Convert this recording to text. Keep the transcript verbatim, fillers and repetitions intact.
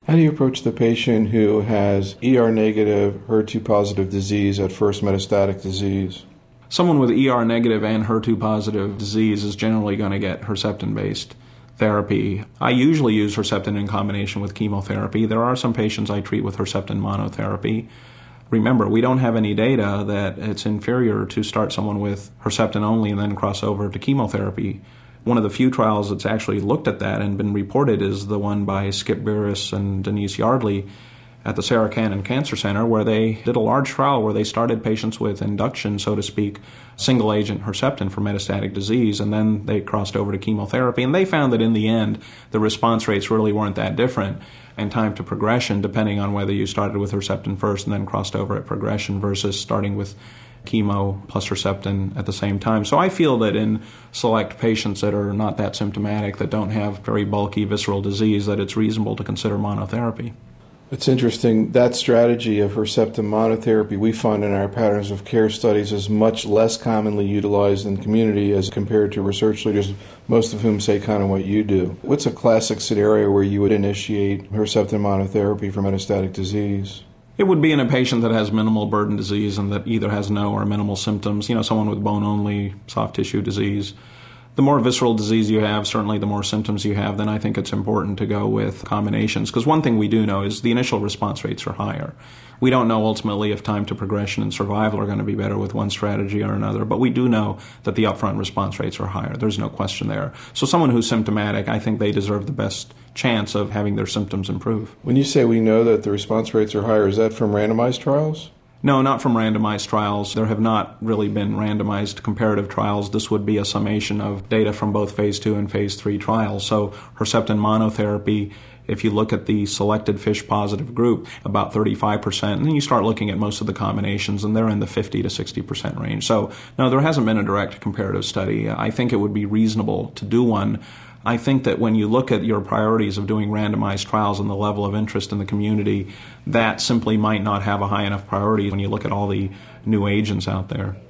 How do you approach the patient who has E R negative, H E R two positive disease at first metastatic disease? Someone with E R negative and H E R two positive disease is generally going to get Herceptin-based therapy. I usually use Herceptin in combination with chemotherapy. There are some patients I treat with Herceptin monotherapy. Remember, we don't have any data that it's inferior to start someone with Herceptin only and then cross over to chemotherapy. One of the few trials that's actually looked at that and been reported is the one by Skip Burris and Denise Yardley at the Sarah Cannon Cancer Center, where they did a large trial where they started patients with induction, so to speak, single-agent Herceptin for metastatic disease, and then they crossed over to chemotherapy. And they found that in the end, the response rates really weren't that different, and time to progression, depending on whether you started with Herceptin first and then crossed over at progression versus starting with chemo plus Herceptin at the same time. So I feel that in select patients that are not that symptomatic, that don't have very bulky visceral disease, that it's reasonable to consider monotherapy. It's interesting, that strategy of Herceptin monotherapy we find in our patterns of care studies is much less commonly utilized in the community as compared to research leaders, most of whom say kind of what you do. What's a classic scenario where you would initiate Herceptin monotherapy for metastatic disease? It would be in a patient that has minimal burden disease and that either has no or minimal symptoms, you know, someone with bone-only soft tissue disease. The more visceral disease you have, certainly the more symptoms you have, then I think it's important to go with combinations. Because one thing we do know is the initial response rates are higher. We don't know ultimately if time to progression and survival are going to be better with one strategy or another, but we do know that the upfront response rates are higher. There's no question there. So someone who's symptomatic, I think they deserve the best chance of having their symptoms improve. When you say we know that the response rates are higher, is that from randomized trials? No, not from randomized trials. There have not really been randomized comparative trials. This would be a summation of data from both phase two and phase three trials. So Herceptin monotherapy, if you look at the selected FISH positive group, about thirty-five percent, and then you start looking at most of the combinations, and they're in the fifty to sixty percent range. So no, there hasn't been a direct comparative study. I think it would be reasonable to do one. I think that when you look at your priorities of doing randomized trials and the level of interest in the community, that simply might not have a high enough priority when you look at all the new agents out there.